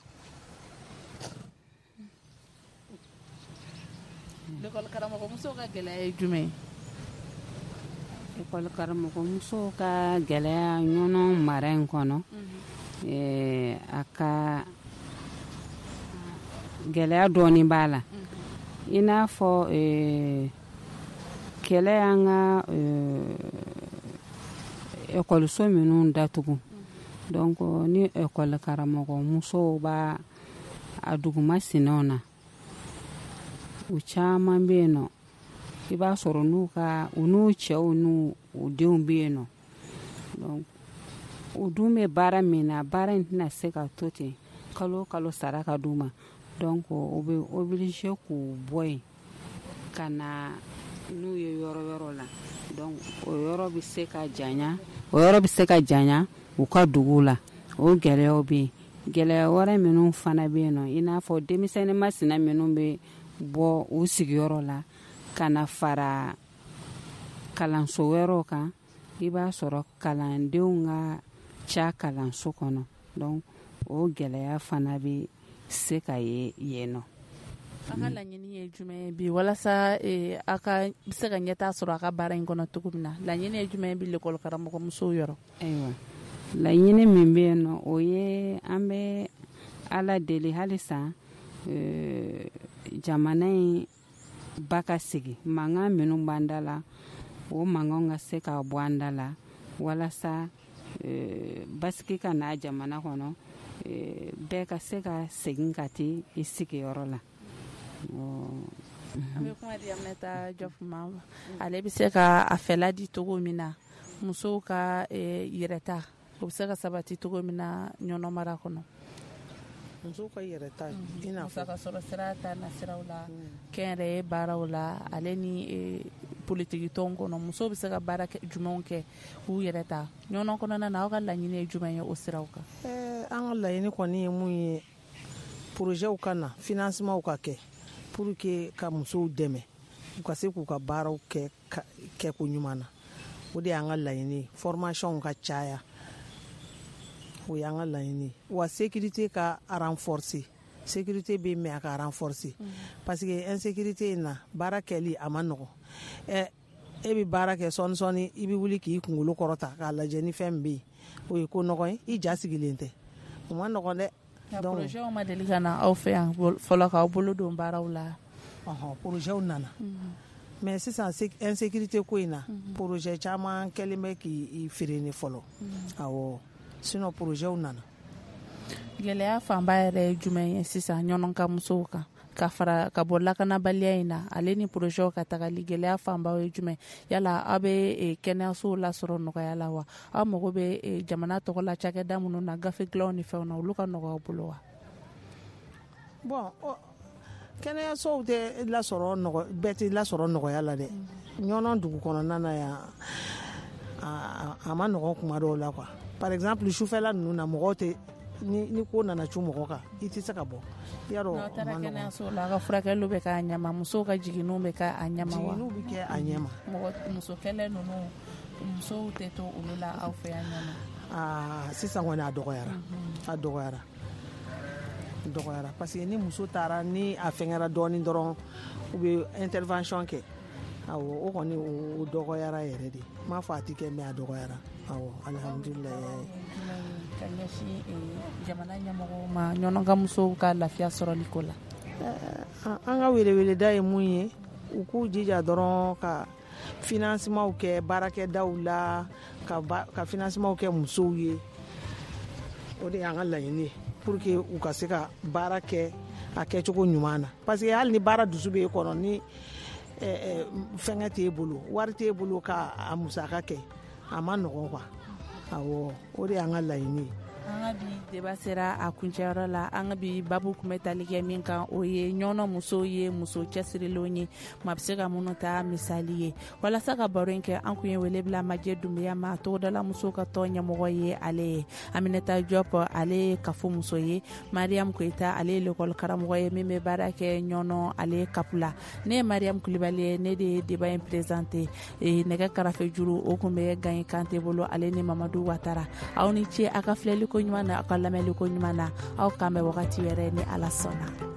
L'école karamɔgɔ musow ka gɛlɛya ye jumɛn ye? L'école karamɔgɔ musow ka gɛlɛya ɲɔnɔ mara in kɔnɔ a ka gɛlɛya dɔɔni b'a la i n'a fɔ kɛlɛ y'an ka ekɔliso minnu datugu donc ni ekɔli karamɔgɔ musow b'a a duguma sinɛw na u caman bɛ yen nɔ i b'a sɔrɔ u n'u cɛw n'u denw bɛ yen nɔ donc u dun bɛ baara min na baara in tɛna se ka to ten kalo o kalo sara ka d'u ma donc u bɛ oblige k'u bɔ yen ka na n'u ye yɔrɔ la donc o yɔrɔ bɛ se ka janya u ka dugu la o gɛlɛyaw bɛ yen gɛlɛya wɛrɛ minnu fana bɛ yen nɔ i n'a fɔ denmisɛnnin masina minnu bɛ bɔ u sigiyɔrɔ la ka na fara kalanso wɛrɛw kan i b'a sɔrɔ kalandenw ka ca kalanso kɔnɔ donc o gɛlɛya fana bɛ se ka ye yen nɔ. A ka laɲini ye jumɛn bi walasa a ka se ka ɲɛtaa sɔrɔ a ka baara in kɔnɔ cogo min na laɲini ye jumɛn bi l'école karamɔgɔ musow yɔrɔ? Ayiwa laɲini min bɛ yen nɔ o ye an bɛ ala deli halisa jamana in ba ka sigi mankan minnu b'an da la o mankanw ka se ka bɔ an da la walasa basigi ka na jamana kɔnɔ bɛɛ ka se ka segin ka t'i sigiyɔrɔ la. An bɛ kuma di Aminata Jɔfu ma ale bɛ se ka a fɛla di cogo min na musow ka yɛrɛta o bɛ se ka sabati cogo min na ɲɔnɔ mara kɔnɔ. Musow ka yɛrɛta i n'a fɔ musaka sɔrɔ sira ta na siraw la kɛnyɛrɛye baaraw la ale ni politiki tɔnw kɔnɔ musow bɛ se ka baara jumɛnw kɛ k'u yɛrɛ ta ɲɔnɔ kɔnɔna na aw ka laɲini ye jumɛn ye o siraw kan? An ka laɲini kɔni ye mun ye projetw ka na financement ka kɛ pour que ka musow dɛmɛ u ka se k'u ka baaraw kɛ ko ɲuman na o de y'an ka laɲini formation ka caya o y'an ka laɲini wa sécurité ka renforcer sécurité bɛ mɛn a ka renforcer parce que insécurité in na baara kɛli a ma nɔgɔn e bɛ baara kɛ sɔɔni i bɛ wuli k'i kunkolo kɔrɔta k'a lajɛ ni fɛn min bɛ yen o ye ko nɔgɔn ye i ja sigilen tɛ o ma nɔgɔn dɛ. Projetw ma deli ka na aw fɛ yan fɔlɔ k'aw bolo don baaraw la? Projetw nana mais sisan insécurité ko in na projet caman kɛlen bɛ k'i freiner fɔlɔ awɔ sinon projetw nana. Gɛlɛya fanba yɛrɛ ye jumɛn ye sisan ɲɔnɔ ka musow kan ka bɔ lakanabaliya in na ale ni projetw ka tagali gɛlɛya fanba ye jumɛn yala aw bɛ kɛnɛyasow lasɔrɔ nɔgɔya la wa aw mago bɛ jamana tɔgɔ la cakɛda minnu na gafe dilanw ni fɛnw na olu ka nɔgɔ aw bolo wa? Bon kɛnɛyasow tɛ lasɔrɔ bɛɛ tɛ lasɔrɔ nɔgɔya la dɛ ɲɔnɔ dugu kɔnɔna na yan a ma nɔgɔn kuma dɔw la quoi par exemple sufɛla ninnu na mɔgɔw tɛ ni ko nana cu mɔgɔ kan i tɛ se ka bɔ yarɔ n'aw taara kɛnɛyaso la a ka furakɛliw bɛ k'a ɲɛma musow ka jiginniw bɛ kɛ a ɲɛma wa? Jiginniw bɛ kɛ a ɲɛma. muso kɛlɛ ninnu musow tɛ to olu la aw fɛ yan ɲɛma? Sisan kɔni a dɔgɔyara parce que ni muso taara ni a fɛngɛra dɔɔni dɔrɔn u bɛ intervention kɛ awɔ o kɔni o dɔgɔyara yɛrɛ de m'a fɔ a tɛ kɛ mais a dɔgɔyara awɔ alhamdulilayi. Ka ɲɛsin jamana ɲɛmɔgɔw ma ɲɔnɔ ka musow ka lafiya sɔrɔli ko la? An ka weleweleda ye mun ye u k'u jija dɔrɔn ka financement kɛ baarakɛdaw la ka financement kɛ musow ye o de y'an ka laɲini ye pour que u ka se ka baara kɛ a kɛcogo ɲuman na parce que hali ni baara dusu bɛ e kɔnɔ ni fɛngɛ t'e bolo wari t'e bolo k'a musaka kɛ a ma nɔgɔn quoi awɔ o de y'an ka laɲini ye. An ka bi débat sera a kuncɛyɔrɔ la an ka bi babu kun bɛ tali kɛ min kan o ye ɲɔnɔ musow ye muso cɛsirilenw ye maa bɛ se ka minnu ta misali ye walasa ka baro in kɛ an kun ye wele bila Majɛ Dunbiya ma togodala musow ka tɔn ɲɛmɔgɔ ye ale ye Aminata Jɔpu ale ye kafo muso ye Mariam Koyita ale ye l'école karamɔgɔ ye min bɛ baara kɛ ɲɔnɔ ale kapu la ne ye Mariam Kulibali ye ne de ye débat in présenté nɛgɛ karafe juru o kun bɛ Gaɲi Kante bolo ale ni Mamadu Watara aw ni ce a ka filɛli ko ɲuman na aw ka lamɛnli ko ɲuman na aw k'an bɛ wagati wɛrɛ ni Ala sɔnna.